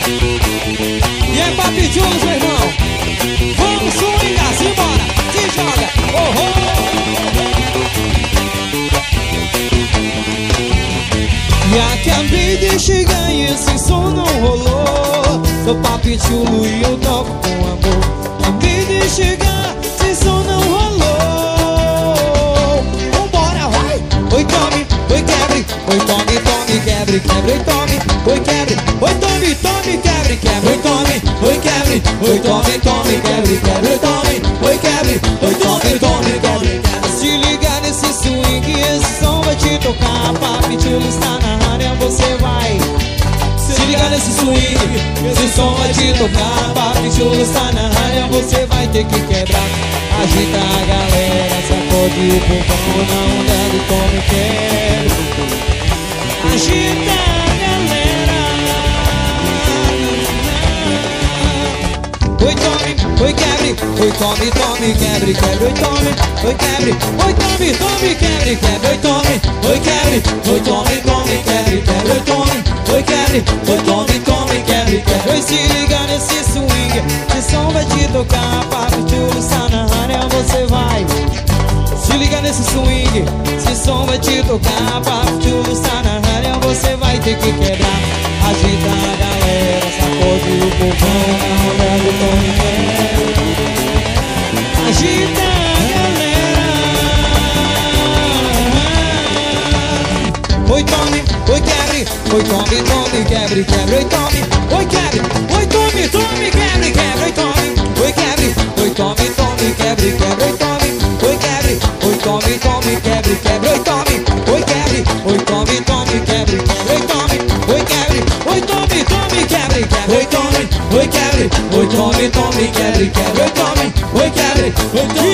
E é papichulos, meu irmão. Vamos swingar, simbora, se joga, oh, oh. E acabei de chegar e esse som não rolou. Sou papichulo e eu toco com amor. Acabei de chegar, esse som não rolou. Vambora, vai! Oi, tome, oi, quebre. Oi, tome, tome, quebre, quebre. Oi, tome, oi, quebre. Oi, tome, tome, quebre, quebre. Oi, tome, oi, quebre. Oi, tome, tome, quebre, quebre. Oi, tome, oi, quebre. Oi, tome, tome, quebre. Se liga nesse swing, esse som vai te tocar. Papichulo está na área, você vai. Se liga nesse swing, esse som vai te tocar. Papichulo está na área, você vai ter que quebrar. Agita a galera, sacode o povão na onda do tome, quebre. Agita a galera. Oi, tome, oi, quebre. Oi, tome, tome, quebre, quebre. Oi, tome, oi, quebre. Oi, tome, tome, quebre, quebre. Oi, tome, oi, quebre. Oi, tome, tome, quebre, quebre. Oi, tome, oi, quebre. Oi, tome, tome, quebre, quebre. Oi, se liga nesse swing, esse som vai te tocar. Papichulo está na área, você vai. Se liga nesse swing, esse som vai te tocar. Papichulo está na área, você vai ter que quebrar. Agita a galera, sacode o povão na onda do tome, quebre. Agita a galera. Oi, tome, oi, quebre. Oi, tome, tome, quebre, quebre. Oi, tome, oi, quebre. Oi, tome, tome, quebre, quebre. Oi, tome, oi, quebre. Oi, tome, tome, quebre, quebre. Oi, tome, oi, quebre. Oi, tome, tome, quebre, quebre. Oi, tome, oi, quebre. Oi, tome, tome, quebre, quebre. Oi, tome, oi, quebre. Oi, tome, tome, quebre, quebre. Oi, tome, oi, quebre. Oi, tome, tome, quebre, quebre. Oi, tome, oi, quebre. Oi, tome.